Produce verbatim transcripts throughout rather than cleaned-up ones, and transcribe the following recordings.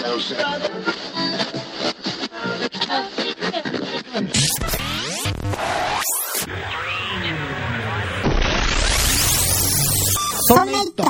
そんな糸。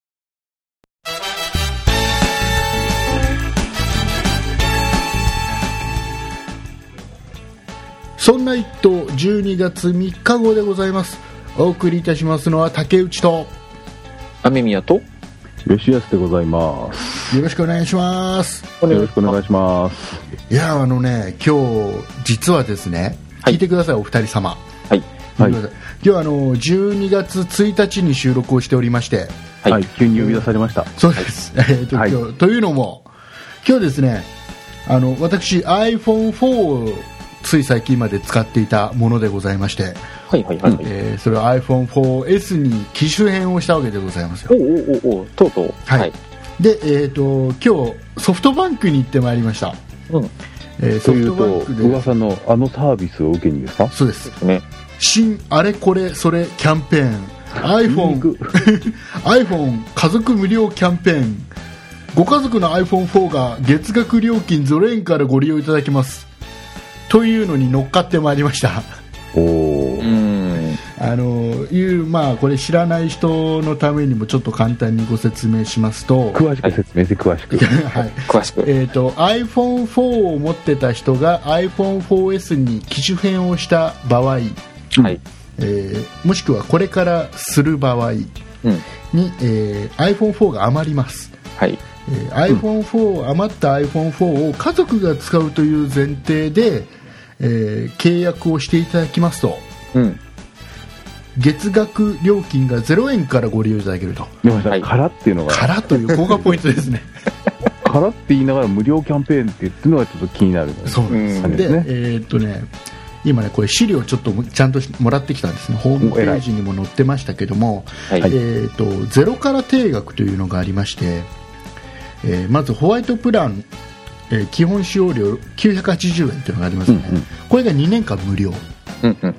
そんな一頭じゅうにがつみっか号でございます。お送りいたしますのは竹内と雨宮と吉安でございます。 よろしくお願いします。 よろしくお願いします。 いやあのね今日実はですね、はい、聞いてくださいお二人様。 はい、はい、 今日はあのじゅうにがつついたちに収録をしておりまして、 はいはい、急に呼び出されました。 そうです、はい、えーとはい、今日というのも今日ですねあの私 アイフォンフォー をつい最近まで使っていたものでございまして、 はいはいはい、はい、 えー、それは アイフォンフォーエス に機種変をしたわけでございますよ。 おおおおとうとう、 はい、はい、で、えーと今日ソフトバンクに行ってまいりました。 うん、えー、ソフトバンクで噂のあのサービスを受けにですか？ そうです、 ね、 新あれこれそれキャンペーン iPhone, iPhone 家族無料キャンペーン、ご家族の アイフォンフォー が月額料金ゼロえんからご利用いただけますというのに乗っかってまいりました。 おー、 うんあのいうまあこれ知らない人のためにもちょっと簡単にご説明しますと、 詳しく説明して詳しく、 はい、 詳しく、 えーと アイフォンフォー を持ってた人が アイフォンフォーエス に機種変をした場合、はい、えー、もしくはこれからする場合に、うんえー、アイフォンフォー が余ります。 はい、 えー、アイフォンフォー、余った アイフォンフォー を家族が使うという前提で、えー、契約をしていただきますと、うん、月額料金がゼロえんからご利用いただけると。 はい、からっていうのがからという高価ポイントですね。 からって言いながら無料キャンペーンって言ってるのがちょっと気になる、ね、 そうですね。で、えーっとね今ねこれ資料ちょっとちゃんともらってきたんですね。ホームページにも載ってましたけども、はい、えー、とゼロから定額というのがありまして、えー、まずホワイトプラン、えー、基本使用料きゅうひゃくはちじゅうえんというのがありますね、うんうん、これがにねんかん無料、うんうん、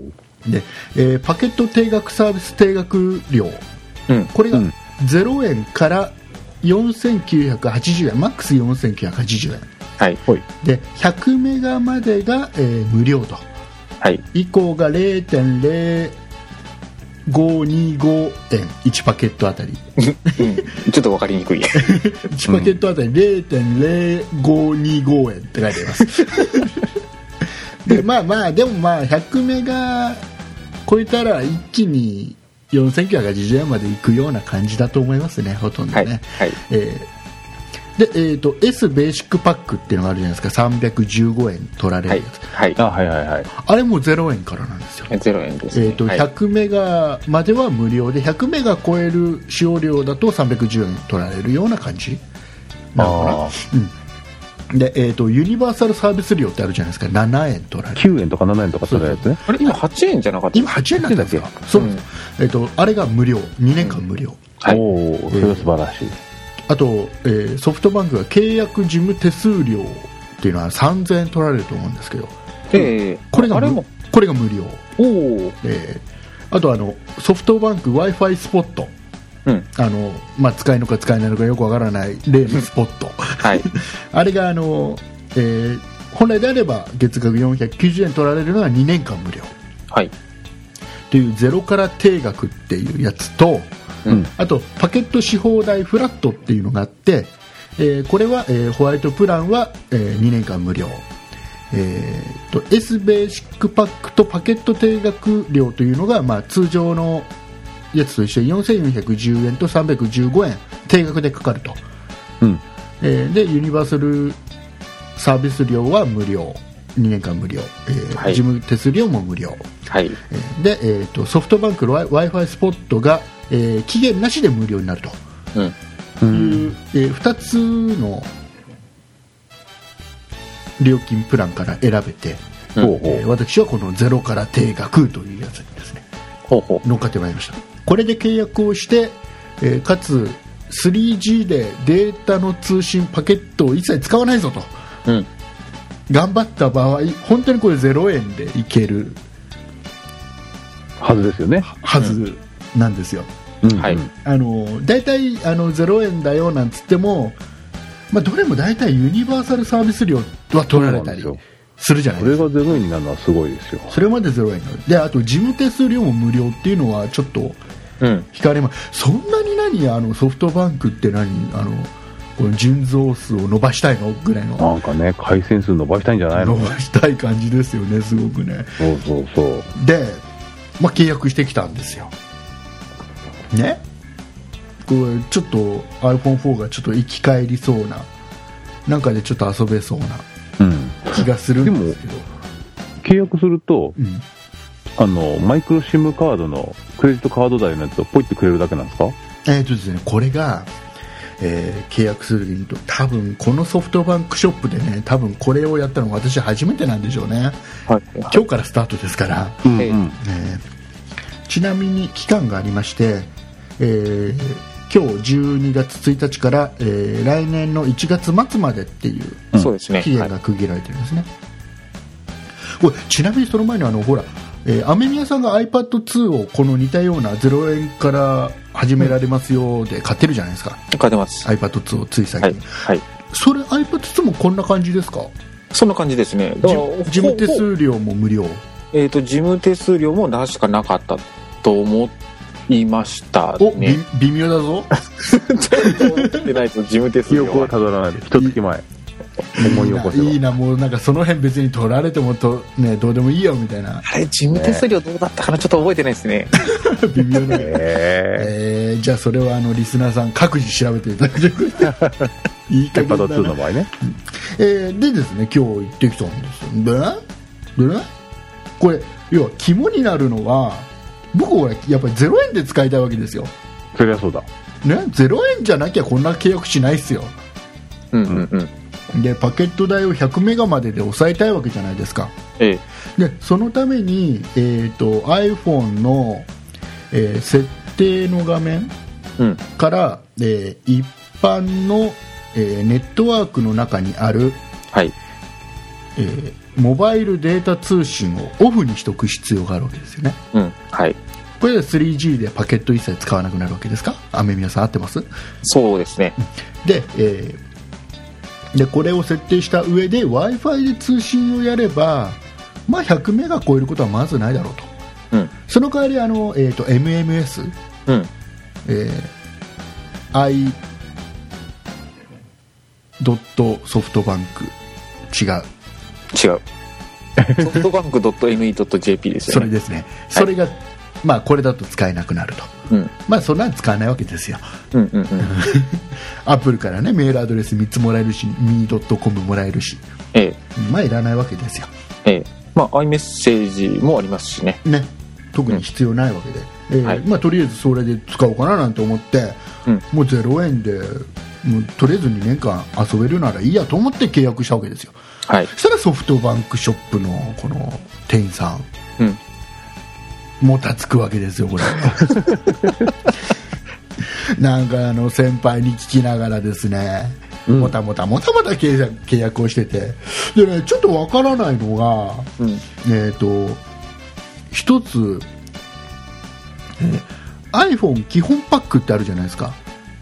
で、えー、パケット定額サービス定額料、うん、これがゼロえんからよんせんきゅうひゃくはちじゅうえん、マックスよんせんきゅうひゃくはちじゅうえん、はい、でひゃくメガまでが、えー、無料と、はい、以降が ゼロてんゼロごにごえんいちパケットあたり、 うん、ちょっと分かりにくい。いちパケットあたり ゼロてんゼロごにごえんって書いてあります。でまあまあでもまあひゃくメガ超えたら一気によんせんきゅうひゃくはちじゅうえんまでいくような感じだと思いますね、ほとんどね。はいはい、えーで、えーと、S ベーシックパックっていうのがあるじゃないですか。さんびゃくじゅうごえん取られるやつ、 はいはい、あはいはいはい、 あれもゼロえんからなんですよ。 ゼロえんですね。 えーと、ひゃくメガまでは無料でひゃくメガ超える使用量だとさんびゃくじゅうえん取られるような感じなのかな。うん、で、えーと、ユニバーサルサービス料ってあるじゃないですか。ななえん取られる、 きゅうえんとかななえんとか取られるやつね。 あれ今はちえんじゃなかった？ 今はちえんなんですよ。そうです、うん、えーと、あれが無料、にねんかん無料、うん、はい、 おー、それは素晴らしい。えーあと、えー、ソフトバンクが契約事務手数料っていうのはさんぜんえん取られると思うんですけど、えー、これがあれもこれが無料。おー、えー、あとあのソフトバンク Wi-Fi スポット、うん、あのまあ、使いのか使えないのかよくわからない例のスポット、はい、あれがあの、えー、本来であれば月額よんひゃくきゅうじゅうえん取られるのはにねんかん無料、はい、というゼロから定額っていうやつと、うん、あとパケットし放題フラットっていうのがあって、えー、これは、えー、ホワイトプランは、えー、にねんかん無料、えー、と S ベーシックパックとパケット定額料というのが、まあ、通常のやつと一緒によんせんよんひゃくじゅうえんとさんびゃくじゅうごえん定額でかかると、うん、えー、でユニバーサルサービス料は無料、にねんかん無料、えーはい、事務手数料も無料、はい、えー、で、えー、とソフトバンクの Wi-Fi スポットがえー、期限なしで無料になるという、うん、えー、ふたつの料金プランから選べて、うん、えー、私はこのゼロから定額というやつにですね、ほうほう乗っかってまいりました。これで契約をして、えー、かつ スリージー でデータの通信パケットを一切使わないぞと、うん、頑張った場合本当にこれゼロえんでいけるはずですよね。 はずなんですよ。うん、はい、あのだいたいあのゼロえんだよなんつってもまあ、どれも大体ユニバーサルサービス料は取られたりするじゃないですか。 それがゼロえんになるのはすごいですよ。 それまでゼロえんで、あと事務手数料も無料っていうのはちょっと惹かれます、うん、そんなに何あのソフトバンクって何あのこの純増数を伸ばしたいのぐらいの、 なんかね回線数伸ばしたいんじゃないの。 伸ばしたい感じですよね、すごくね。 そうそうそうで、まあ、契約してきたんですよね。これちょっと アイフォンフォー がちょっと生き返りそうな、なんかでちょっと遊べそうな気がするんですけど、うん、 契約すると、うん、あのマイクロシムカードのクレジットカード代のやつをポイってくれるだけなんですか。 えーとですね、これが、えー、契約する時にと多分このソフトバンクショップでね、多分これをやったのが私初めてなんでしょうね、はい、今日からスタートですから、うんうん、えー、ちなみに期間がありまして、えー、今日じゅうにがつついたちから、えー、来年のいちがつまつまでっていう期限が区切られてるんですね、はい、これちなみにその前にあのほら、えー、アメミヤさんが アイパッドツー をこの似たようなゼロえんから始められますよで買ってるじゃないですか。 買ってますアイパッドツー をつい最近、 はいはい、 それ アイパッドツー もこんな感じですか。 そんな感じですね。 だから事務手数料も無料。 えーと事務手数料も確かなかったと思っていましたね。 お、微妙だぞ。 ちょっと思ってないと事務手数料は。 記憶はたどらないで。一月前。思い起こせばいいな、もうなんかその辺別に取られてもと、ね、どうでもいいよみたいな。 あれ事務手数料どうだったかな、ちょっと覚えてないですね。 微妙な、えー、じゃあそれはあのリスナーさん各自調べていただける。いい加減だな。 アイパッドツーの場合ね、 えー、でですね、今日行ってきたんですよ。で、でね、これ要は肝になるのは、僕はやっぱりゼロえんで使いたいわけですよ。 そりゃそうだね、ゼロえんじゃなきゃこんな契約しないっすよ。 うんうんうん。 でパケット代をひゃくメガまでで抑えたいわけじゃないですか、 ええ、 でそのために、えー、と iPhone の、えー、設定の画面から、うん、えー、一般の、えー、ネットワークの中にある、 はい、 えー、モバイルデータ通信をオフにしておく必要があるわけですよね、 うん、はい、 これで スリージー でパケット一切使わなくなるわけですか。アメミヤさん合ってます？ そうですね。 で、えーでこれを設定した上で Wi-Fi で通信をやれば、まあ、ひゃくメガ超えることはまずないだろうと、うん、その代わりあの、えー、と エムエムエス、うん、えー、i ドットソフトバンク違う違うソフトバンク .me.jp ですよね。 それですね、それが、はい、まあ、これだと使えなくなると、うん、まあそんなの使わないわけですよ。うんうんうん、アップルからねメールアドレスみっつもらえるし ミードットコム もらえるし、ええ、まあいらないわけですよ。 ええ、まあ iMessage もありますしね。 ね、特に必要ないわけで、うん、えーはい、まあ、とりあえずそれで使おうかななんて思って、うん、もうゼロえんでもうとりあえずにねんかん遊べるならいいやと思って契約したわけですよ。はい、そしたらソフトバンクショップのこの店員さん、うん、もたつくわけですよこれ。なんかあの先輩に聞きながらですね、うん、もたもたもたもた契約、契約をしてて、でね、ちょっとわからないのが、うん、えっと一つ、えー、iPhone 基本パックってあるじゃないですか。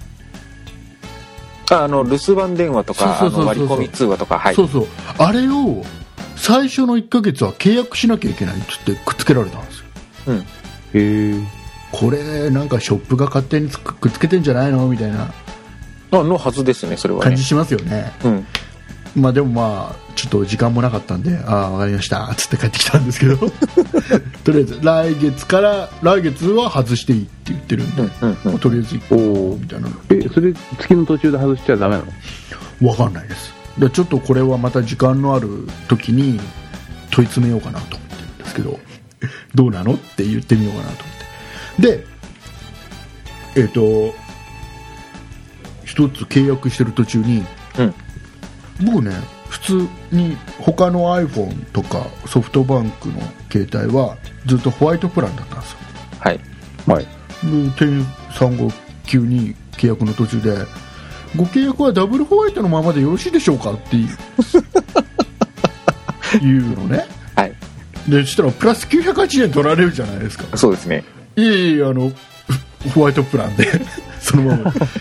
あの留守番電話とか割り込み通話とか、はい、 そうそう、あれを最初のいっかげつは契約しなきゃいけないって言ってくっつけられたんですよ。うん、へえ。これなんかショップが勝手にくっつけてんじゃないのみたいなあのはずですね。それはね感じしますよね。うん、まあでもまあちょっと時間もなかったんで、ああ分かりましたっつって帰ってきたんですけどとりあえず来月から来月は外していいって言ってるんで、うんうんうん、とりあえず行こうみたいな。 え、それ月の途中で外しちゃダメなの？ 分かんないです。でちょっとこれはまた時間のある時に問い詰めようかなと思ってるんですけどどうなのって言ってみようかなと思って。でえっ、ー、と一つ契約してる途中に、うん、僕ね普通に他の iPhone とかソフトバンクの携帯はずっとホワイトプランだったんですよ。 はい、 はい、で店員さんが急に契約の途中でご契約はダブルホワイトのままでよろしいでしょうかっていう言うのね。はい。でそしたらプラスきゅうひゃくはちじゅうえん取られるじゃないですか。 そうですね。 いえいえ、あのホワイトプランでそのまま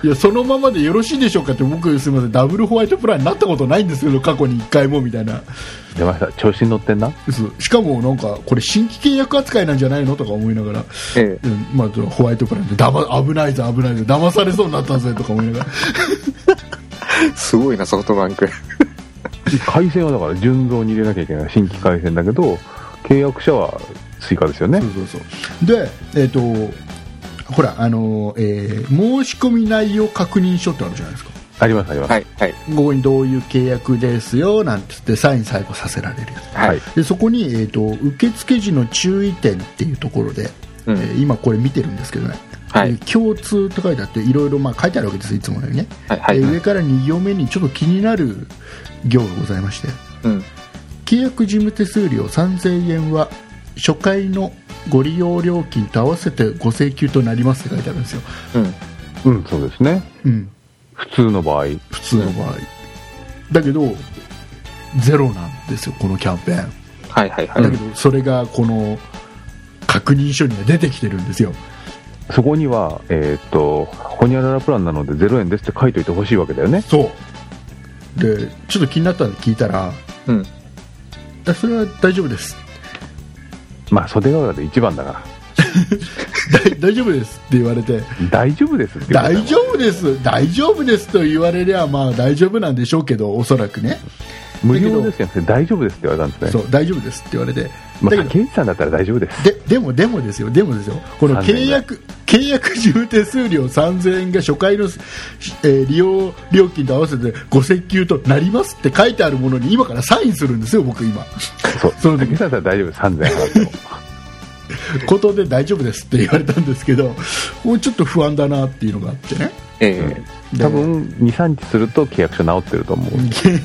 いやそのままでよろしいでしょうかって、僕すみませんダブルホワイトプランになったことないんですけど過去にいっかいもみたいな。 出ました、調子に乗ってんな。 しかもなんかこれ新規契約扱いなんじゃないのとか思いながら、ええ、うん、まあ、ホワイトプランでだ、ま、危ないぞ危ないぞ騙されそうになったぜとか思いながらすごいなソフトバンク回線はだから純増に入れなきゃいけない新規回線だけど契約者は追加ですよね。 そうそうそうで、えーとほらあの、えー、申し込み内容確認書ってあるじゃないですか。 ありますあります、 はいはい、 ここにどういう契約ですよなんてってサイン最後させられるやつ、はい、でそこに、えーと、受付時の注意点っていうところで、うん、えー、今これ見てるんですけどね、はい、えー、共通って書いてあっていろいろまあ書いてあるわけですいつものようにね、はいはい、えー、上からに行目にちょっと気になる行がございまして、うん、契約事務手数料さんぜんえんは初回のご利用料金と合わせてご請求となりますって書いてあるんですよ。 うん、うん、そうですね、うん、普通の場合普通の場合、うん、だけどゼロなんですよこのキャンペーン。 はいはいはい。 だけどそれがこの確認書には出てきてるんですよ。 そこにはえー、っとホニャララプランなのでゼロえんですって書いといてほしいわけだよね。 そうでちょっと気になったんで聞いたら、うん、それは大丈夫です。 まあ袖ヶ浦で一番だから大丈夫ですって言われて大丈夫ですって大丈夫です大丈夫ですと言われりゃまあ大丈夫なんでしょうけどおそらくね無料ですよね。大丈夫ですって言われたんですね。 そう大丈夫ですって言われて、 まあ、竹内さんだったら大丈夫です。 ででもでもですよでもですよこの契約契約事務手数料さんぜんえんが初回の、えー、利用料金と合わせてご請求となりますって書いてあるものに今からサインするんですよ僕今。 そうその竹内さんだったら大丈夫さんぜんえん払ってもことで大丈夫ですって言われたんですけどもうちょっと不安だなっていうのがあってね、 えー、多分 にさんにちすると契約書直ってると思う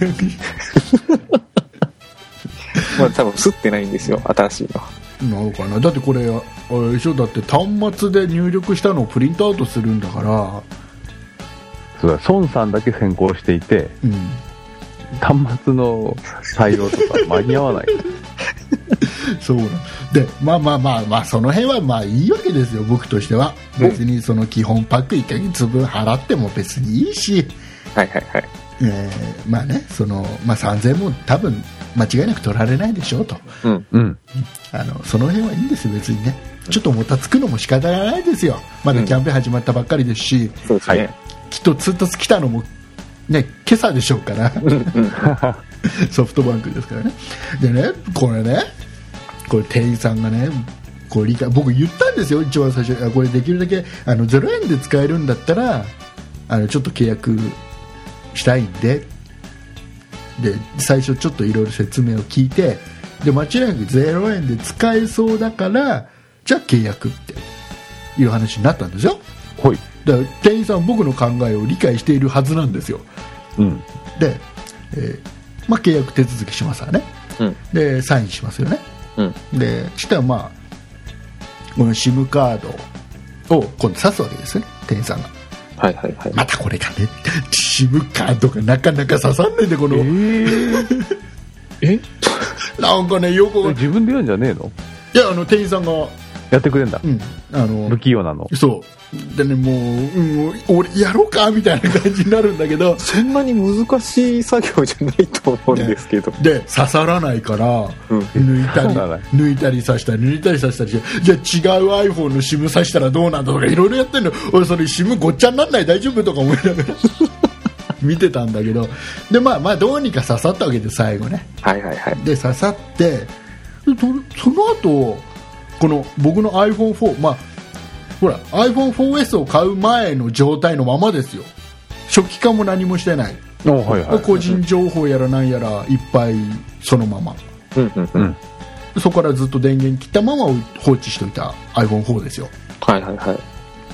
まあ多分すってないんですよ新しいのなのかな。だってこれあれでしょだって端末で入力したのをプリントアウトするんだからそうだ孫さんだけ先行していて、うん、端末の対応とか間に合わないそうなんでまあまあまあまあその辺はまあいいわけですよ僕としては。別にその基本パックいっかげつぶん払っても別にいいし、 はいはいはい、 えー、まあねその、まあ、さんぜんえんも多分間違いなく取られないでしょうと、うんうん、あのその辺はいいんですよ別にね。ちょっともたつくのも仕方がないですよ。まだキャンペーン始まったばっかりですし、うん、そうですね、きっと通達来たのもね今朝でしょうからソフトバンクですからね。でねこれねこれ店員さんがねこれ理解僕言ったんですよ一番最初。これできるだけあのゼロえんで使えるんだったらあのちょっと契約したいんでで最初ちょっといろいろ説明を聞いてで間違いなくゼロえんで使えそうだからじゃあ契約っていう話になったんですよ。 はい。 だから店員さんは僕の考えを理解しているはずなんですよ、うん、で、えーまあ、契約手続きしますわね、うん、でサインしますよね、うん、でそしたらまあこの SIM カードを今度刺すわけですね店員さんが。 はいはいはい。 またこれがね SIM カードがなかなか刺さんねえんでこの、えー、えなんかねよく自分でやるんじゃねえの。 いやあの店員さんがやってくれんだ、 うん、あの不器用なの。 そうでねもう、うん、俺やろうかみたいな感じになるんだけどそんなに難しい作業じゃないと思うんですけど、 ね、で刺さらないから、うん、抜いたり抜いたり刺したり抜いたり刺したりしてじゃあ違う iPhone の SIM 刺したらどうなんだとかいろいろやってんの。俺それ SIM ごっちゃになんない大丈夫とか思いながら見てたんだけどでまあまあどうにか刺さったわけで最後ね。 はいはいはい。 で刺さってその後この僕の アイフォンフォー、まあ、ほら アイフォンフォーエス を買う前の状態のままですよ。初期化も何もしてない、はいはい、個人情報やらなんやらいっぱいそのまま、うんうんうん、そこからずっと電源切ったまま放置しておいた アイフォンフォー ですよ。 はいはいはい。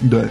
で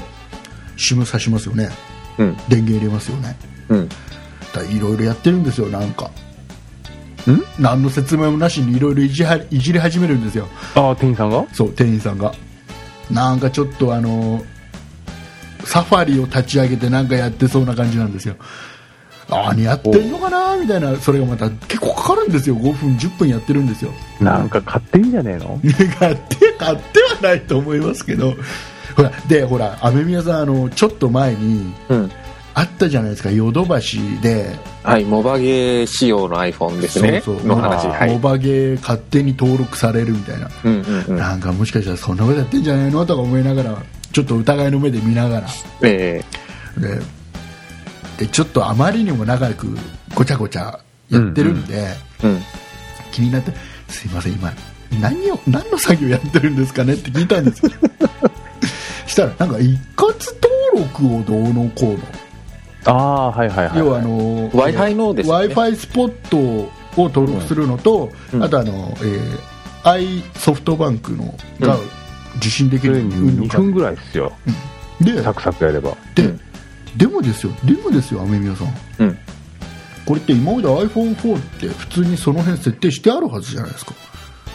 SIM 挿しますよね、うん、電源入れますよね、うん、だいろいろやってるんですよ。なんかん何の説明もなしにいろいろいじり始めるんですよ。 ああ店員さんが。 そう店員さんがなんかちょっとあのサファリを立ち上げてなんかやってそうな感じなんですよ。何やってんのかなみたいな。それがまた結構かかるんですよ。ごふんじゅっぷんやってるんですよ。 なんか買ってんじゃねえの買って買ってはないと思いますけどほらでほら雨宮さんあのちょっと前に、うん、あったじゃないですかヨドバシで、 はいモバゲー仕様の iPhone ですね。そうそうの話、 はい、モバゲー勝手に登録されるみたいな、うんうんうん、なんかもしかしたらそんなことやってんじゃないのとか思いながらちょっと疑いの目で見ながら、えー、で, でちょっとあまりにも長くごちゃごちゃやってるんで、うんうんうん、気になってすいません今何を何の作業やってるんですかねって聞いたんですよしたらなんか一括登録をどうのこうのあーはいはいはい、 要はあの Wi-Fi のですね Wi-Fi スポットを登録するのと、うん、あとあの、えー、i ソフトバンクのが受信できる、 うん、にふんぐらいですよ、うん、でサクサクやればで、うん、でもですよでもですよ雨宮さん、うん、これって今まで アイフォンフォー って普通にその辺設定してあるはずじゃないですか。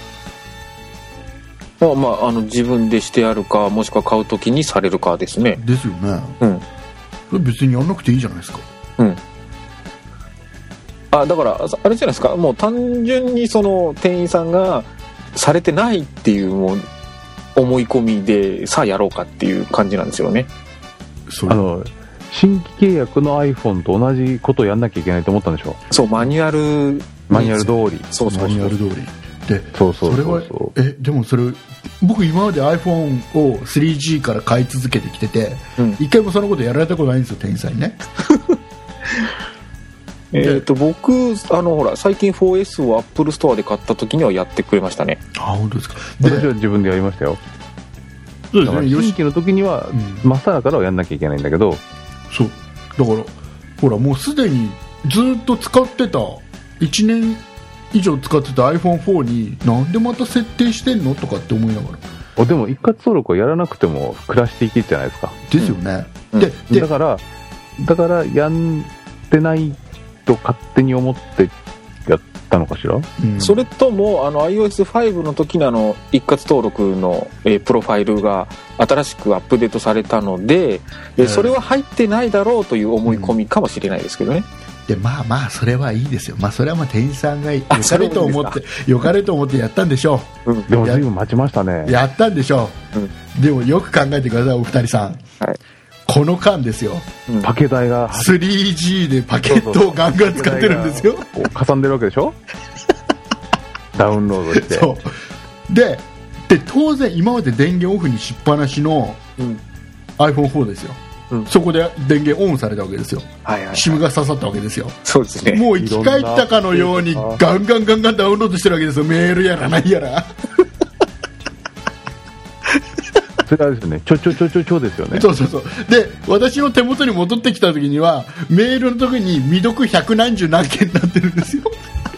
まあまあ、あの自分でしてあるかもしくは買うときにされるかですね。 ですよね、うん、それ別にやんなくていいじゃないですか。うんあだからあれじゃないですかもう単純にその店員さんがされてないっていうもう思い込みでさあやろうかっていう感じなんですよね。 そうあの新規契約の iPhone と同じことをやんなきゃいけないと思ったんでしょ。 そうマニュアルマニュアル通りそうそうそうマニュアル通りでそうそうそうそうそれはえでもそれ僕今まで iPhone を スリージー から買い続けてきてて、うん、一回もそのことやられたことないんですよ店員さんにねえーと僕あのほら最近 フォーエス を Apple ストアで買った時にはやってくれましたね。 あ本当ですか。 で私は自分でやりましたよ。そうですね、新規の時には真っさらからはやんなきゃいけないんだけど、 そうだからほらもうすでにずっと使ってたいちねん以上使ってた アイフォンフォー になんでまた設定してんのとかって思いながらでも一括登録をやらなくても暮らしていけるじゃないですか。 ですよね、 うん、ででだからだからやってないと勝手に思ってやったのかしら、 うん、それともあの アイオーエスファイブ の時のあの一括登録の、えー、プロファイルが新しくアップデートされたので、えー、それは入ってないだろうという思い込みかもしれないですけどね、 うん、でまあまあそれはいいですよ。まあそれはまあ店員さんが良かれと思って良かれと思ってやったんでしょう、 うん、でも随分待ちましたね。 やったんでしょう、うん、でもよく考えてくださいお二人さん、はい、この間ですよ、 うん、パケ代がスリージー でパケットをガンガン使ってるんですよ。 かさんでるわけでしょダウンロードしてそうでで当然今まで電源オフにしっぱなしの アイフォンフォー ですよ、うん、そこで電源オンされたわけですよ、はいはいはい、シムが刺さったわけですよ。 そうですね。 もう生き返ったかのようにガンガンガンガンダウンロードしてるわけですよ。メールやらないやらそれはですね、ちょちょちょちょちょですよね。 そうそうそう。で、私の手元に戻ってきた時にはメールの時に未読百何十何件になってるんですよ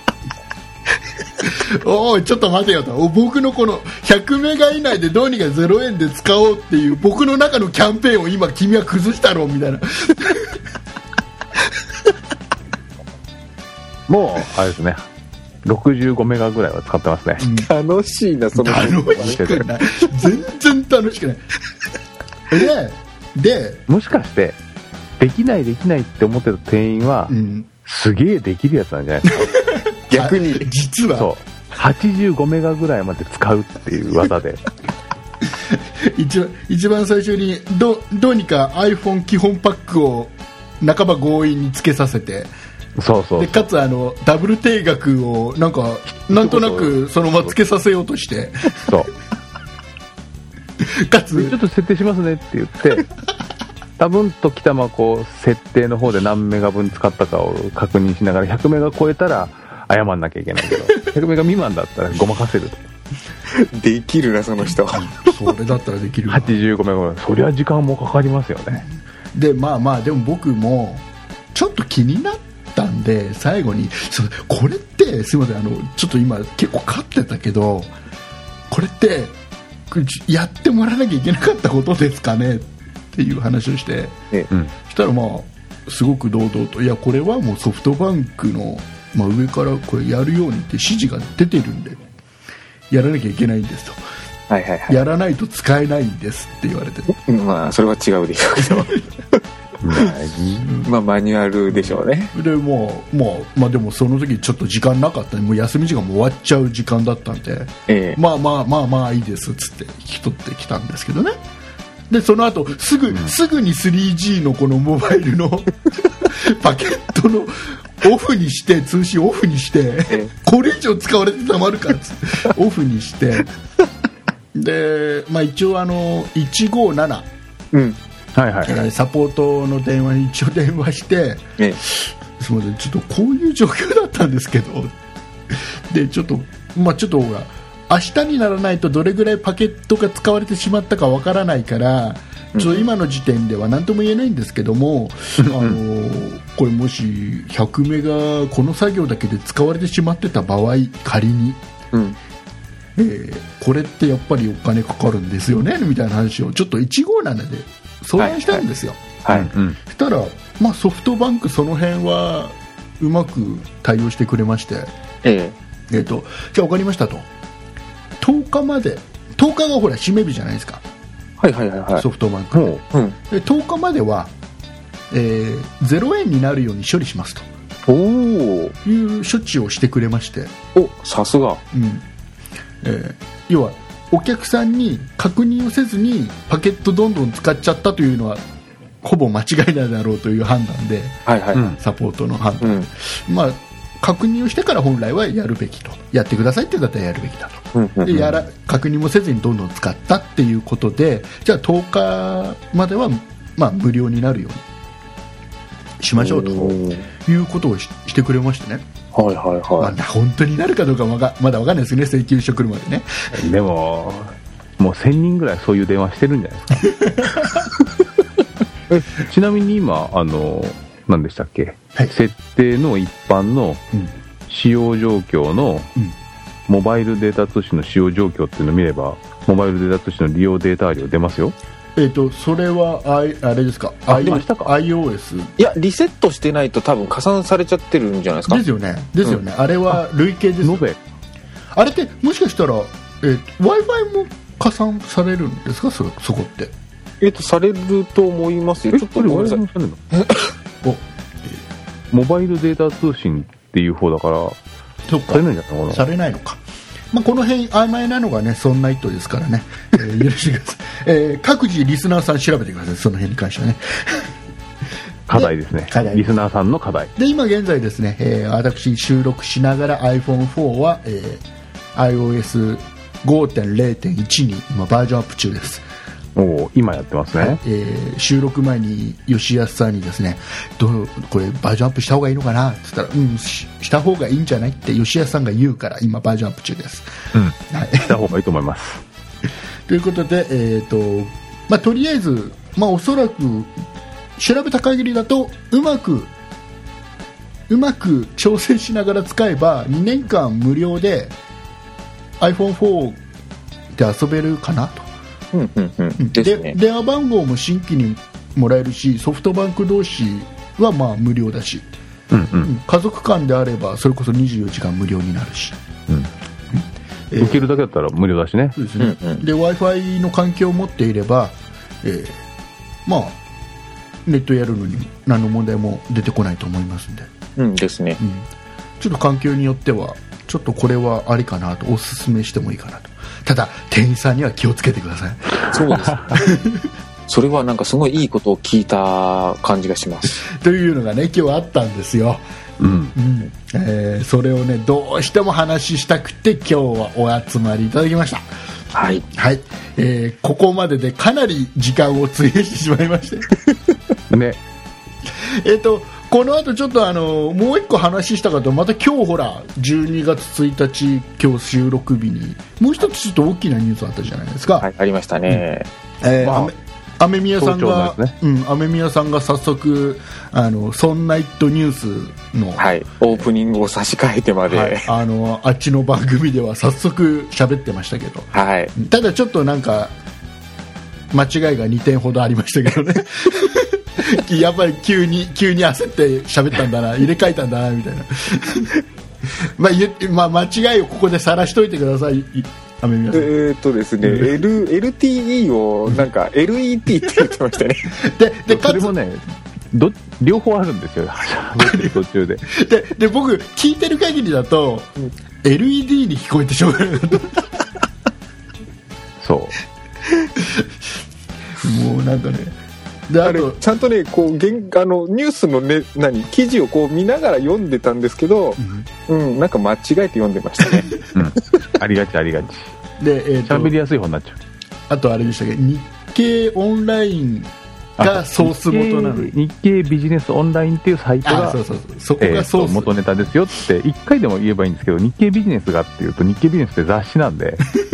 おいちょっと待てよと、僕のこのひゃくメガ以内でどうにかゼロえんで使おうっていう僕の中のキャンペーンを今君は崩したろみたいなもうあれですね、ろくじゅうごメガぐらいは使ってますね、 うん、楽しいなその楽しくない全然楽しくないででもしかしてできないできないって思ってた店員は、うん、すげえできるやつなんじゃないですか逆に実はそうはちじゅうごメガぐらいまで使うっていう技で一番一番最初に ど, どうにか iPhone 基本パックを半ば強引につけさせて、 そうそうでかつあのダブル定額をなんかなんとなくそのままつけさせようとしてそうかつちょっと設定しますねって言って多分時たまこう設定の方で何メガ分使ったかを確認しながらひゃくメガ超えたら謝んなきゃいけないけどひゃくメガ未満だったらごまかせるできるなその人それだったらできるなはちじゅうごメガそりゃ時間もかかりますよね。 でまあまあでも僕もちょっと気になったんで最後にそこれってすいませんあのちょっと今結構勝ってたけどこれってやってもらわなきゃいけなかったことですかねっていう話をして、ええ、そしたらまあすごく堂々といやこれはもうソフトバンクの、まあ、上からこれやるようにって指示が出てるんでやらなきゃいけないんですと、はいはいはい、やらないと使えないんですって言われて、 まあそれは違うでしょうけどまあマニュアルでしょうね。 でもう、まあ、まあでもその時ちょっと時間なかったんでもう休み時間も終わっちゃう時間だったんで、ええ、まあまあまあまあいいですっつって引き取ってきたんですけどね。 でその後すぐ、うん、すぐに スリージー のこのモバイルのパケットのオフにして通信オフにしてこれ以上使われてたまるかっつオフにしてで、まあ、一応あのいちごーなな、 うんはいはいはい、 サポートの電話に一応電話して、えすみませんちょっとこういう状況だったんですけどでちょっとまあちょっとほら明日にならないとどれぐらいパケットが使われてしまったかわからないからちょっと今の時点では何とも言えないんですけども、うん、あのこれもしひゃくメガこの作業だけで使われてしまってた場合仮に、うんえー、これってやっぱりお金かかるんですよねみたいな話をちょっといちごーななで相談したんですよ。 はいはいはい、うん、 そしたら、まあ、ソフトバンクその辺はうまく対応してくれまして、えーえー、とじゃあ分かりましたととおかまでとおかがほら締め日じゃないですか。 はいはいはいはい、 ソフトバンクで、うん、でとおかまでは、えー、ゼロえんになるように処理しますという処置をしてくれまして、 おさすが、 うんえー、要はお客さんに確認をせずにパケットどんどん使っちゃったというのはほぼ間違いないだろうという判断で、はいはい、サポートの判断、うん、まあ確認をしてから本来はやるべきとやってくださいって言ったらやるべきだと、うんうんうん、でやら確認もせずにどんどん使ったっていうことでじゃあとおかまでは、まあ、無料になるようにしましょうということを し, してくれましてね。 はいはいはい、 まあ、本当になるかどうかまだ分かんないですね請求書来るまでね。 でももうせんにんぐらいそういう電話してるんじゃないですかちなみに今あの何でしたっけ、はい、設定の一般の使用状況の、うん、モバイルデータ通信の使用状況っていうのを見ればモバイルデータ通信の利用データ量出ますよ。 えーと、それは I あれですか、 あ出ましたか iOS いやリセットしてないと多分加算されちゃってるんじゃないですか。 ですよねですよね、うん、あれは累計です。 延べあれってもしかしたら、えー、Wi-Fi も加算されるんですか そ, そこって。 えっとされると思いますよ。ちょっとごめんなさいおモバイルデータ通信っていう方だからされないんじゃないかな。 されないのか、まあ、この辺曖昧なのがねそんな意図ですからね、えー、許してください、えー、各自リスナーさん調べてくださいその辺に関してはね課題ですね。リスナーさんの課題で今現在ですね、えー、私収録しながら アイフォンフォー は、えー、アイオーエスごてんれいてんいち に今バージョンアップ中です。 お今やってますね、はいえー、収録前に吉安さんにですねどうこれバージョンアップした方がいいのかなって言ったら、うん、し, した方がいいんじゃないって吉安さんが言うから今バージョンアップ中です、 うんはい、した方がいいと思いますということで、えーとまあ、とりあえず、まあ、おそらく調べた限りだとうまくうまく調整しながら使えばにねんかん無料で アイフォンフォー で遊べるかなと。 うんうんうんですね、 で電話番号も新規にもらえるしソフトバンク同士はまあ無料だし、 うんうん、 家族間であればそれこそにじゅうよじかん無料になるし、 うんえー、受けるだけだったら無料だしね。 そうですね、うんうん、で Wi-Fi の環境を持っていれば、えー、まあネットやるのに何の問題も出てこないと思いますんで、 うんですね、うん、 ちょっと環境によってはちょっとこれはありかなとおすすめしてもいいかなと。ただ店員さんには気をつけてください。 そうですそれはなんかすごいいいことを聞いた感じがしますというのがね今日あったんですよ、 うんうんえー、それをねどうしても話したくて今日はお集まりいただきました。 はい、 はいえー、ここまででかなり時間を費やしてしまいましてねえっとこの後ちょっとあのもう一個話したかとまた今日ほらじゅうにがつついたち今日収録日にもう一つちょっと大きなニュースあったじゃないですか。 はいありましたね、 うんえーまあ、アメミヤさんが、ねうん、アメミヤさんが早速あのソンナイトニュースの、 はい、オープニングを差し替えてまで、はい、 あのあっちの番組では早速喋ってましたけど、 はい、 ただちょっとなんか間違いがにてんほどありましたけどねやっぱり急に急に焦って喋ったんだな入れ替えたんだなみたいなまあ、まあ間違いをここで晒しといてください。 えーっとですね、L、エルティーイー をなんか エルイーティー って言ってましたねででそれもねど両方あるんですよ途中ででで僕聞いてる限りだと、うん、エルイーディー に聞こえてしょうがないそううなんかねであれちゃんとねこうあのニュースの、ね、何記事をこう見ながら読んでたんですけど、うん、うん、なんか間違えて読んでましたね、 うん、ありがちありがちで、えー、喋りやすい方になっちゃう。 あとあれでしたっけ、日経オンラインがソース元なのに、 日経ビジネスオンラインっていうサイトが、そうそうそう、そこがソース、えー、元ネタですよっていっかいでも言えばいいんですけど、日経ビジネスがっていうと日経ビジネスって雑誌なんで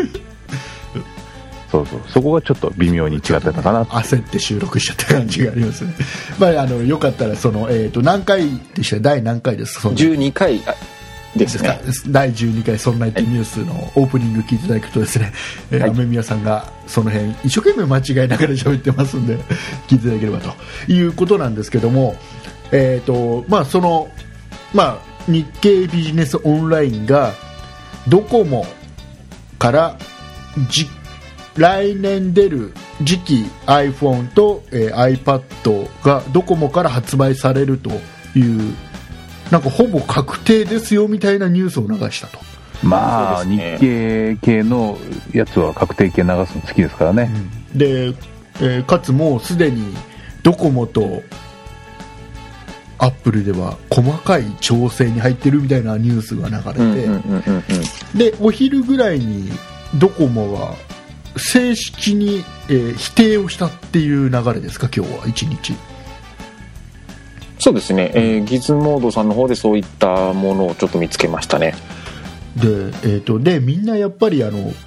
そうそう、そこがちょっと微妙に違ってたかな、ね、 焦って収録しちゃった感じがありますねまあ、あのよかったらその、えー、と何回でした、だい何回ですか、 じゅうにかいですね、 だいじゅうにかいそんなニュースのオープニング聞いていただくとですね、はい、雨宮さんがその辺一生懸命間違いながら喋ってますんで聞いていただければということなんですけども、えーとまあそのまあ、日経ビジネスオンラインがドコモからじ来年出る次期 iPhone と、えー、iPad がドコモから発売されるというなんかほぼ確定ですよみたいなニュースを流したと。 まあ、ね、日経系のやつは確定系流すの好きですからね、 うん、で、えー、かつもうすでにドコモとアップルでは細かい調整に入ってるみたいなニュースが流れて、でお昼ぐらいにドコモは正式に、えー、否定をしたっていう流れですか、今日はいちにち。 そうですね、えー、ギズモードさんの方でそういったものをちょっと見つけましたね。 で、えー、とでみんなやっぱりあの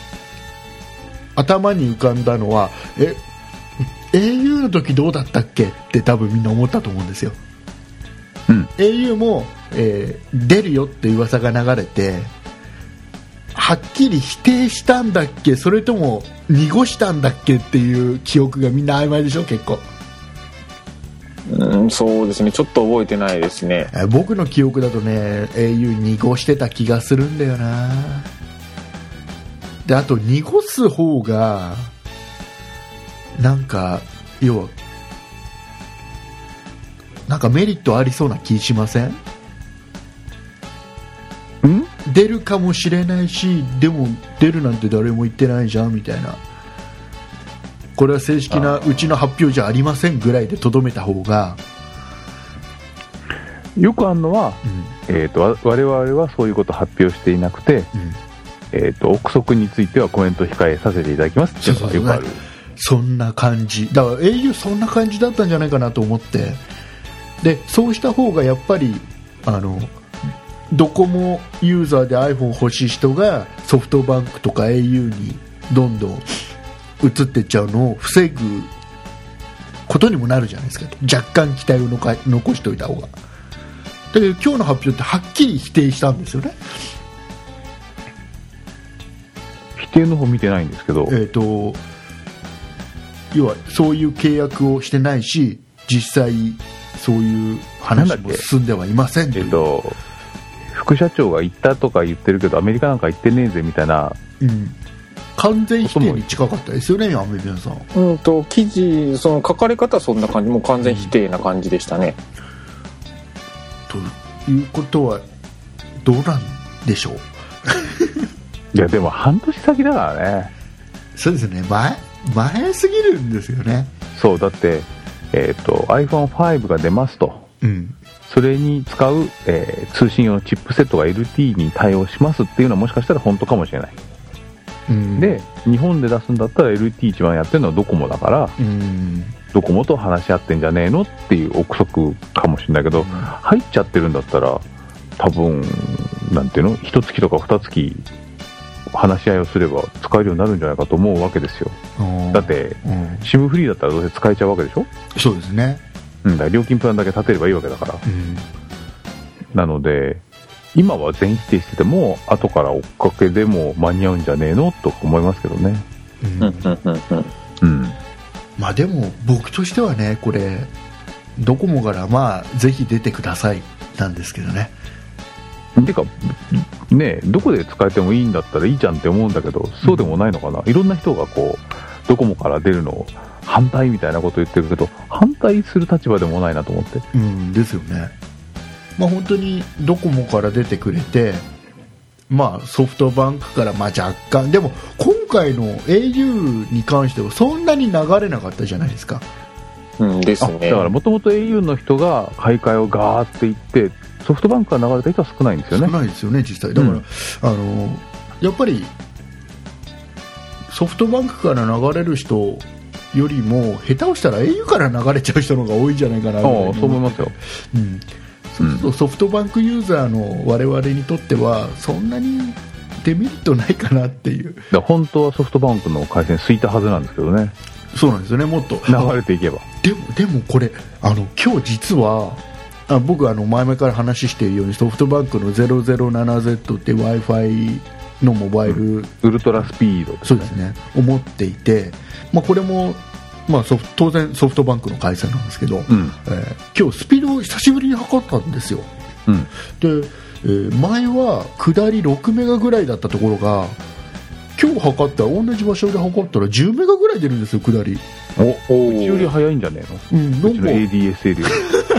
頭に浮かんだのはえ エーユー の時どうだったっけって多分みんな思ったと思うんですよ、うん、エーユー も、えー、出るよって噂が流れてはっきり否定したんだっけ、それとも濁したんだっけっていう記憶がみんな曖昧でしょ結構。 うん、そうですね、ちょっと覚えてないですね。 え僕の記憶だとね エーユー 濁してた気がするんだよな。であと濁す方がなんか要はなんかメリットありそうな気しません？ん？出るかもしれないし、でも出るなんて誰も言ってないじゃんみたいな、これは正式なうちの発表じゃありませんぐらいでとどめた方が。 よくあるのは、うんえー、と我々はそういうことを発表していなくて、うんえー、と憶測についてはコメント控えさせていただきますっていうのがよくある。 そんな感じだから エーユー そんな感じだったんじゃないかなと思って、でそうした方がやっぱりあのドコモユーザーで iPhone 欲しい人がソフトバンクとか エーユー にどんどん移っていっちゃうのを防ぐことにもなるじゃないですか。若干期待をのか残しておいた方が。だけど今日の発表ってはっきり否定したんですよね。 否定の方見てないんですけど、 えーと、要はそういう契約をしてないし実際そういう話も進んではいませんという、えーと、 副社長が言ったとか言ってるけどアメリカなんか言ってねえぜみたいな、 うん完全否定に近かったですよね、アメリカさん。 うんと記事その書かれ方はそんな感じ、もう完全否定な感じでしたね。 ということはどうなんでしょういやでも半年先だからね。 そうですね、前前すぎるんですよね。 そうだって、えー、と アイフォンファイブ が出ますと、うん、それに使う、えー、通信用のチップセットが エルティー に対応しますっていうのはもしかしたら本当かもしれない。うん、で日本で出すんだったら エルティー 一番やってるのはドコモだから、うん、ドコモと話し合ってんじゃねえのっていう憶測かもしれないけど、うん、入っちゃってるんだったら多分なんていうの一月とか二月話し合いをすれば使えるようになるんじゃないかと思うわけですよ。だって、うん、SIM フリーだったらどうせ使えちゃうわけでしょ。 そうですね、 うん、だから料金プランだけ立てればいいわけだから、うん、なので今は全否定してても後から追っかけでも間に合うんじゃねえのと思いますけどね。うんうん、まあでも僕としてはねこれドコモからまあぜひ出てくださいなんですけどね。 てかねどこで使えてもいいんだったらいいじゃんって思うんだけどそうでもないのかな、うん、いろんな人がこうドコモから出るのを反対みたいなこと言ってるけど反対する立場でもないなと思って。 うんですよね。まあ、本当にドコモから出てくれて、まあ、ソフトバンクからまあ若干でも今回の エーユー に関してはそんなに流れなかったじゃないですか。 うんですね。 だからもともと エーユー の人が買い替えをガーっていってソフトバンクが流れた人は少ないんですよね。 少ないですよね実際。だから、うん、あのやっぱりソフトバンクから流れる人よりも下手をしたら エーユー から流れちゃう人の方が多いんじゃないかなと思って。 そう思いますよ、 うん、そうするとソフトバンクユーザーの我々にとってはそんなにデメリットないかなっていう。 だ本当はソフトバンクの回線空いたはずなんですけどね。 そうなんですよね。もっと流れていけば。 でもでもこれあの今日実はあ僕あの前々から話しているようにソフトバンクの ゼロゼロななゼット って Wi-Fi のモバイル、うん、 ウルトラスピード、ね、 そうですねを持っていて、まあ、これも、まあ、ソフ当然ソフトバンクの回線なんですけど、うんえー、今日スピードを久しぶりに測ったんですよ、うん、で、えー、前は下りろくメガぐらいだったところが今日測ったら同じ場所で測ったらじゅうメガぐらい出るんですよ下り。 おおうちより早いんじゃねえの、うん、なんかうちの エーディーエスエル より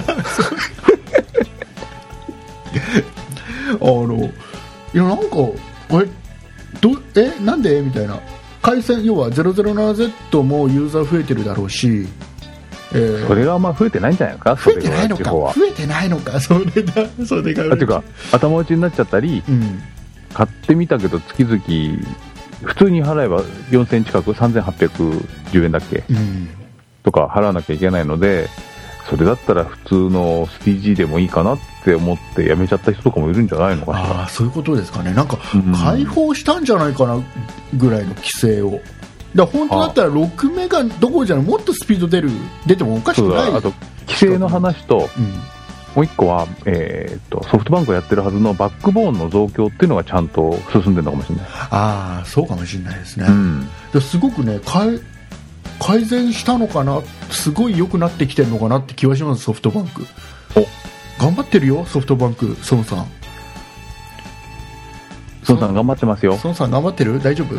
あのいやなんかえどえなんでみたいな。回線要は ゼロゼロななゼット もユーザー増えてるだろうし、 えー、それがあんま増えてないんじゃないですか。 増えてないのか増えてないのかそれだそれがだっていうか頭打ちになっちゃったり、うん、買ってみたけど月々普通に払えばよんせん近くさんぜんはっぴゃくじゅうえんだっけ、うん、とか払わなきゃいけないので、それだったら普通の スティージー でもいいかなって思ってやめちゃった人とかもいるんじゃないのかしら。 ああそういうことですかね。なんか解放したんじゃないかなぐらいの規制を。だ本当だったらろくメガどころじゃないもっとスピード出る出てもおかしくない。 あと規制の話と、うん、もう一個は、えー、っとソフトバンクがやってるはずのバックボーンの増強っていうのがちゃんと進んでるのかもしれない。 ああそうかもしれないですね、うん、ですごくね改善したのかな、すごい良くなってきてるのかなって気はします。ソフトバンクお頑張ってるよソフトバンク。孫さん孫さん頑張ってますよ。 孫さん頑張ってる大丈夫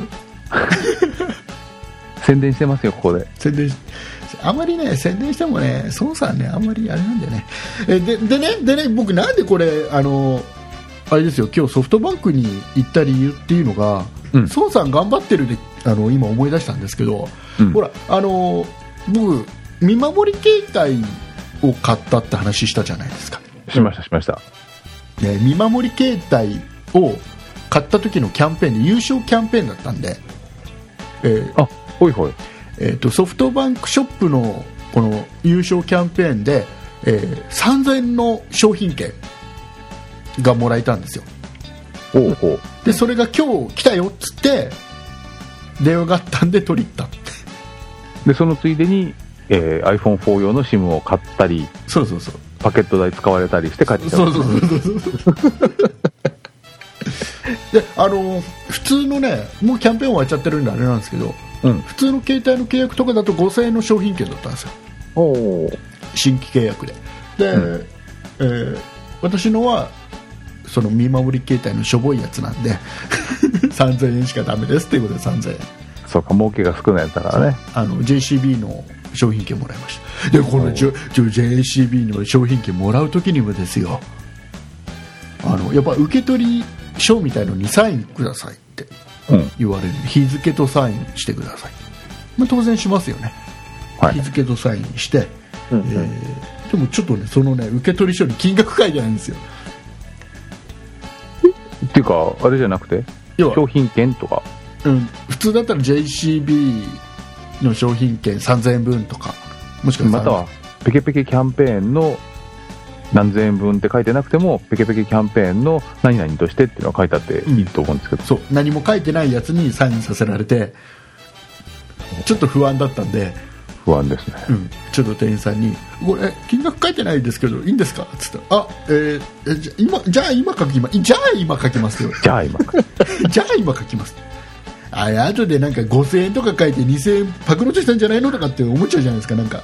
宣伝してますよここで。 宣伝しあんまりね宣伝してもね孫さんねあんまりあれなんだよね。えででねでね僕なんでこれあのあれですよ今日ソフトバンクに行った理由っていうのが、うん、孫さん頑張ってるであの今思い出したんですけど、うん、ほらあの僕見守り携帯を買ったって話したじゃないですか。 しましたしました、 ね、見守り携帯を買った時のキャンペーンで優勝キャンペーンだったんで、 えー、あほいほい、 えーと、ソフトバンクショップのこの優勝キャンペーンで、えー、さんぜんえんの商品券がもらえたんですよ。 おうおうでそれが今日来たよっつって電話があったんで取り行った。 でそのついでに、えー、アイフォンフォー 用の SIM を買ったり、 そうそうそうパケット代使われたりして帰ってきた。 そうそうそうそうであの普通のねもうキャンペーン終わっちゃってるんであれなんですけど、うん、普通の携帯の契約とかだとごせんえんの商品券だったんですよ。お新規契約でで、うん、えー、私のはその見守り携帯のしょぼいやつなんでさんぜんえんしかダメですっていうことでさんぜんえん。 そうか儲けが少ないやつだからね。 あの ジェイシービー の商品券もらいました。でこの ジェイシービー の商品券もらう時にもですよ、あのやっぱ受け取り書みたいのにサインくださいって言われる、うん、日付とサインしてください、まあ、当然しますよね、はい、日付とサインして、うんうん、えー、でもちょっとねそのね受け取り書に金額書いてないんですよ。 っていうかあれじゃなくて商品券とか、 うん、普通だったら ジェイシービー の商品券さんぜんえんぶんとか、もしくはまたはペケペケキャンペーンの何千円分って書いてなくてもペケペケキャンペーンの何々としてっていうのが書いてあっていいと思うんですけど、うん、 そう何も書いてないやつにサインさせられてちょっと不安だったんで。 不安ですね、 うん、ちょっと店員さんにこれ金額書いてないですけどいいんですかって言ったら、あ、えー、じゃ今じゃあ今書きますじゃあ今書きますよじゃあ今じゃあ今書きますあれ後でなんかごせんえんとか書いてにせんえんパクロとしたんじゃないのとかって思っちゃうじゃないですか。なんか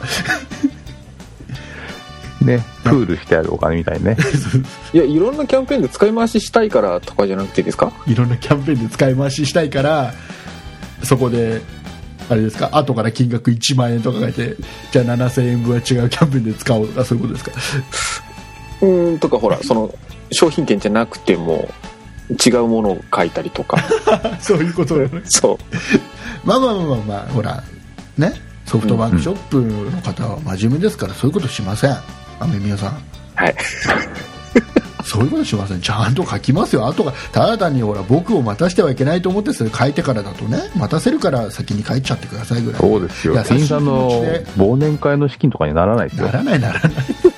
ね、プールしてあるお金みたいにねいやいろんなキャンペーンで使い回ししたいからとかじゃなくてですか。 いろんなキャンペーンで使い回ししたいからそこであれですか、後から金額いちまんえんとか書いてじゃあななせんえんぶんは違うキャンペーンで使おうとかそういうことですか。 うーんとかほらその商品券じゃなくても違うものを書いたりとかそういうことだね。 そうまあまあまあまあほらね、ソフトバンクショップの方は真面目ですから、そういうことしません。雨宮さん、 はいそういうことしません。ちゃんと書きますよ。あとがただ単にほら僕を待たせてはいけないと思ってそれ書いてからだとね、待たせるから先に書いちゃってくださいぐらい。 そうですよ。店員さんの忘年会の資金とかにならないですよ。 ならないならない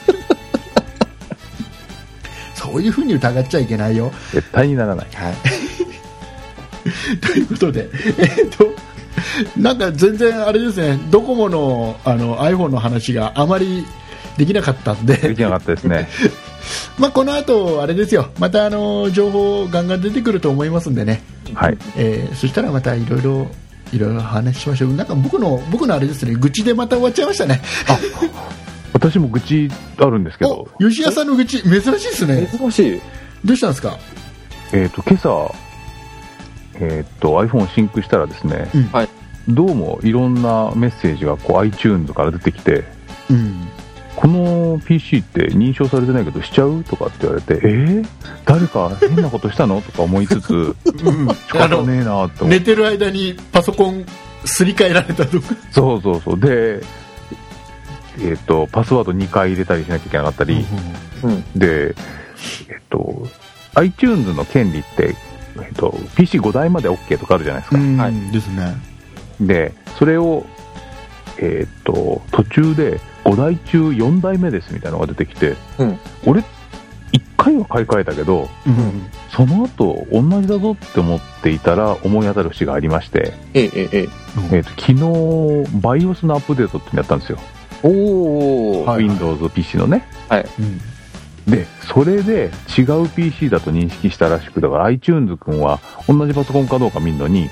そういうふうに疑っちゃいけないよ。 絶対にならない。 はいということで、えー、っとなんか全然あれですね、ドコモのあの iPhone の話があまりできなかったんでできなかったですねまあこの後あれですよ、またあの情報ガンガン出てくると思いますんでね、 はい、 えー、そしたらまたいろいろいろいろ話しましょう。なんか僕の僕のあれですね、愚痴でまた終わっちゃいましたね。 あ私も愚痴あるんですけど。 吉谷さんの愚痴珍しいですね。 珍しい。 どうしたんですか。 えっ、ー、と今朝えっ、ー、と iPhone をシンクしたらですね、 うん、はい、 どうもいろんなメッセージがこう iTunes から出てきて、うん、この ピーシー って認証されてないけどしちゃうとかって言われて、えー、誰か変なことしたのとか思いつつ、うん、仕方ねえなと思って。 寝てる間にパソコンすり替えられたとか。 そうそうそう。で、えー、とパスワードにかい入れたりしなきゃいけなかったり、うん、で、えー、と iTunes の権利ってえー、と ピーシーご 台まで OK とかあるじゃないですか。 はい、ですね。 でそれを、えー、と途中でごだい中よんだいめですみたいなのが出てきて、うん、俺いっかいは買い替えたけど、うん、その後同じだぞって思っていたら思い当たる節がありまして、 えええええー、と昨日 BIOS のアップデートってやったんですよ。 おー、 Windows ピーシー のね、 はい、うんでそれで違う ピーシー だと認識したらしく、だから iTunes 君は同じパソコンかどうか見るのに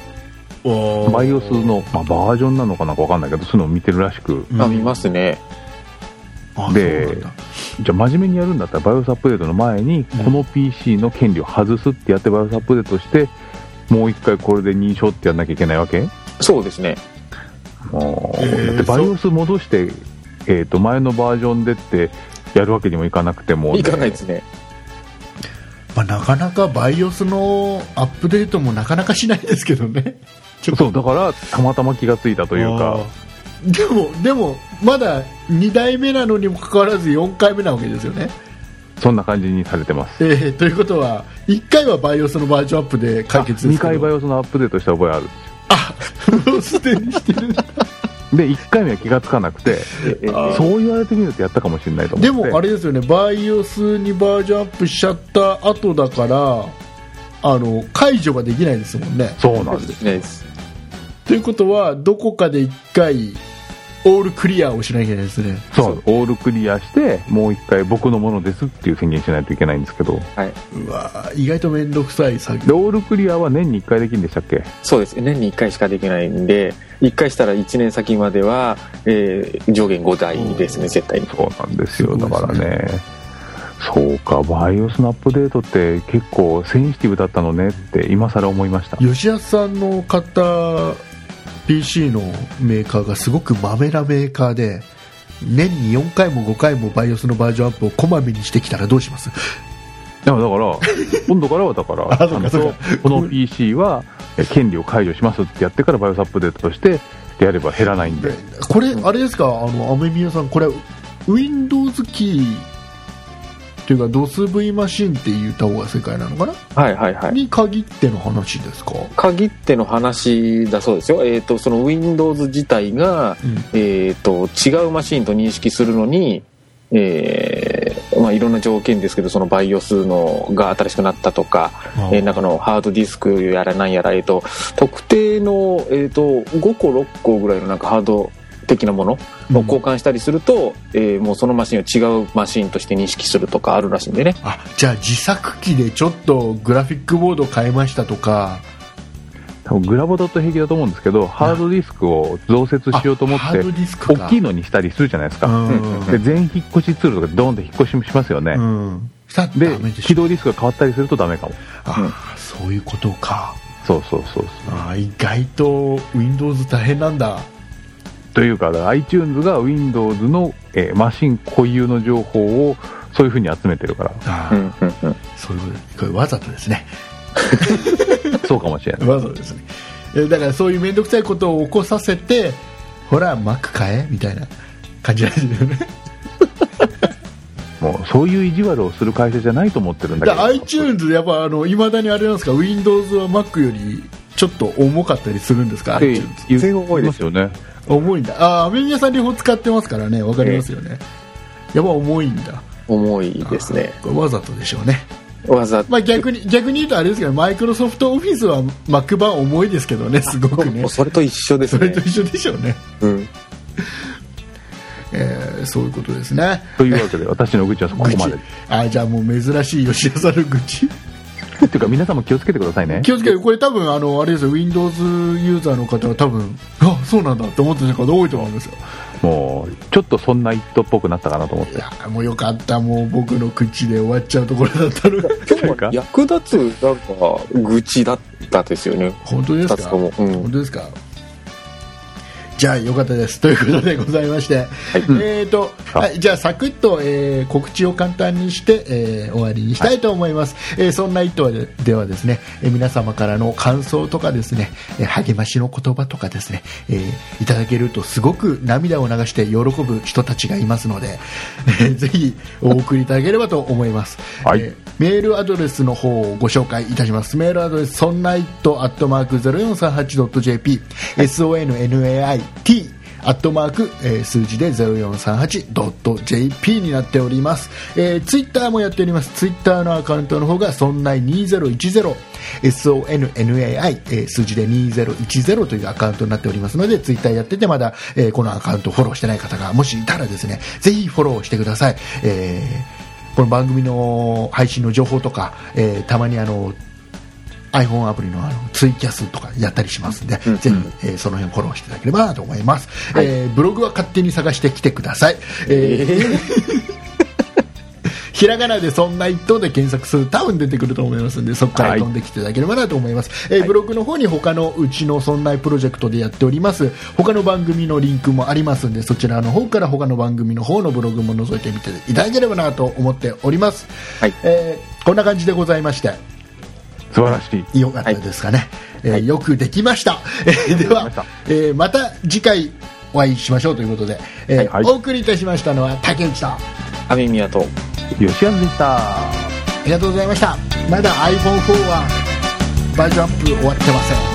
BIOS の、まあ、バージョンなのかなんか分かんないけどそういうのを見てるらしく、 うん、あ見ますね。 でじゃあ真面目にやるんだったら BIOS アップデートの前にこの ピーシー の権利を外すってやって BIOS アップデートしてもう一回これで認証ってやんなきゃいけないわけ。 そうですね。 もう、えー、だって BIOS 戻して、えー、と前のバージョンでってやるわけにもいかなくても、ね、 いかないですね。 まあ、なかなか BIOS のアップデートもなかなかしないですけどね。 そうだからたまたま気がついたというか。 でもでもまだにだいめなのにもかかわらずよんかいめなわけですよね。 そんな感じにされてます、 えー、ということはいっかいは BIOS のバージョンアップで解決ですけどにかい BIOS のアップデートした覚えあるんですよ。 あもうすでにしてるんだでいっかいめは気がつかなくてそう言われてみるとやったかもしれないと思って。 でもあれですよね、 BIOS にバージョンアップしちゃった後だからあの解除ができないですもんね。 そうなんですね。 ということはどこかでいっかいオールクリアをしなきゃいけないですね。 そうオールクリアしてもういっかい僕のものですっていう宣言しないといけないんですけど、 はい、 うわ意外と面倒くさい作業でオールクリアは年にいっかいできるんでしたっけ。 そうです、年にいっかいしかできないんでいっかいしたらいちねん先までは、えー、上限ごだいですね絶対に。 そうなんですよ。だからねそうか BIOS のアップデートって結構センシティブだったのねって今更思いました。 吉安さんの買った ピーシー のメーカーがすごくまめなメーカーで年によんかいもごかいも BIOS のバージョンアップをこまめにしてきたらどうします。 いやだから今度からはだからあのこの ピーシー は権利を解除しますってやってから BIOS アップデートとしてやれば減らないんで。 これあれですか、あのアメミヤさんこれ Windows キーというか ドスブイ マシンって言った方が正解なのかな。 はいはいはい。 に限っての話ですか。 限っての話だそうですよ。えっ、ー、とその Windows 自体が、うん、えっ、ー、と違うマシンと認識するのに、えーまあ、いろんな条件ですけどその BIOS のが新しくなったとか、えー、中のハードディスクやらなんやら、えー、と特定の、えー、とごころっこぐらいのなんかハード的なものを交換したりすると、うんえー、もうそのマシンを違うマシンとして認識するとかあるらしいんでね。 あじゃあ自作機でちょっとグラフィックボード変えましたとか。 多分グラボだと平気だと思うんですけどハードディスクを増設しようと思って大きいのにしたりするじゃないですか。で全引っ越しツールとかドーンって引っ越ししますよね、うん、で起動ディスクが変わったりするとダメかも。 あ、うん、そういうことか。 そうそうそうそう。 あ意外と Windows 大変なんだ。 というか iTunes が Windows の、えー、マシン固有の情報をそういう風に集めてるから。 あ、うんうんうん、そういうこれわざとですね。 そうかもしれない。 まあそうですね。だからそういう面倒くさいことを起こさせて、ほら Mac 買えみたいな感じなんですよね。 もうそういう意地悪をする会社じゃないと思ってるんだけど。 iTunes やっぱあの未だにあれなんですか、Windows は Mac よりちょっと重かったりするんですか？ iTunes 全然重いですよね。 重いんだ。ああ、アメリカさん両方使ってますからね、わかりますよね。えー、やっぱ重いんだ。 重いですね。 わざとでしょうね。 わざと。 まあ逆に逆に言うとあれですけど、マイクロソフトオフィスは Mac 版重いですけどね、すごくね。 それと一緒ですね。 それと一緒でしょうね。 うん。 えー、そういうことですね。 というわけで私の愚痴はここまで。 あ、じゃあもう珍しい吉田さんの愚痴。 っていうか皆さんも気をつけてくださいね。 気をつけて、これ多分あのあれですよ、 Windows ユーザーの方は多分あ、そうなんだって思ってる方多いと思うんですよ。 もうちょっとそんな一途っぽくなったかなと思って。いやもうよかった、もう僕の口で終わっちゃうところだったの。 今日は役立つなんか愚痴だったですよね。 本当ですか？うん、本当ですか？じゃあよかったですということでございまして、はい、えーとはい、じゃあサクッと、えー、告知を簡単にして、えー、終わりにしたいと思います、はい。えー、そんな一頭で、ではですね、えー、皆様からの感想とかですね、えー、励ましの言葉とかですね、えー、いただけるとすごく涙を流して喜ぶ人たちがいますので、えー、ぜひお送りいただければと思います。はい。えー、メールアドレスの方をご紹介いたします。メールアドレスソンナイトアットマーク ゼロよんさんはちドットジェーピー、 ソンナイt アットマーク、えー、数字で ゼロよんさんはちドットジェーピー になっております。えー、ツイッターもやっております。ツイッターのアカウントの方がソンナイにせんじゅう ソンナイ、えー、数字でにせんじゅうというアカウントになっておりますので、ツイッターやっててまだ、えー、このアカウントフォローしてない方がもしいたらですね、ぜひフォローしてください。えー、この番組の配信の情報とか、えー、たまにあのiPhone アプリ の, あのツイキャスとかやったりしますんで、うんうん、ぜひ、えー、その辺フォローしていただければなと思います。はい。えー、ブログは勝手に探してきてください。えー、ひらがなでそんな一頭で検索する多分出てくると思いますので、そこから飛んできていただければなと思います。はい。えー、ブログの方に他のうちのそんなプロジェクトでやっております他の番組のリンクもありますので、そちらの方から他の番組の方のブログも覗いてみていただければなと思っております。はい。えー、こんな感じでございまして、 素晴らしい。 よかったですかね。はい。えー、よくできました。えー、では、えー、また次回お会いしましょうということで、えーはいはい、お送りいたしましたのは竹内と雨宮と吉安でした。 ありがとうございました。まだ アイフォンフォー はバージョンアップ終わってません。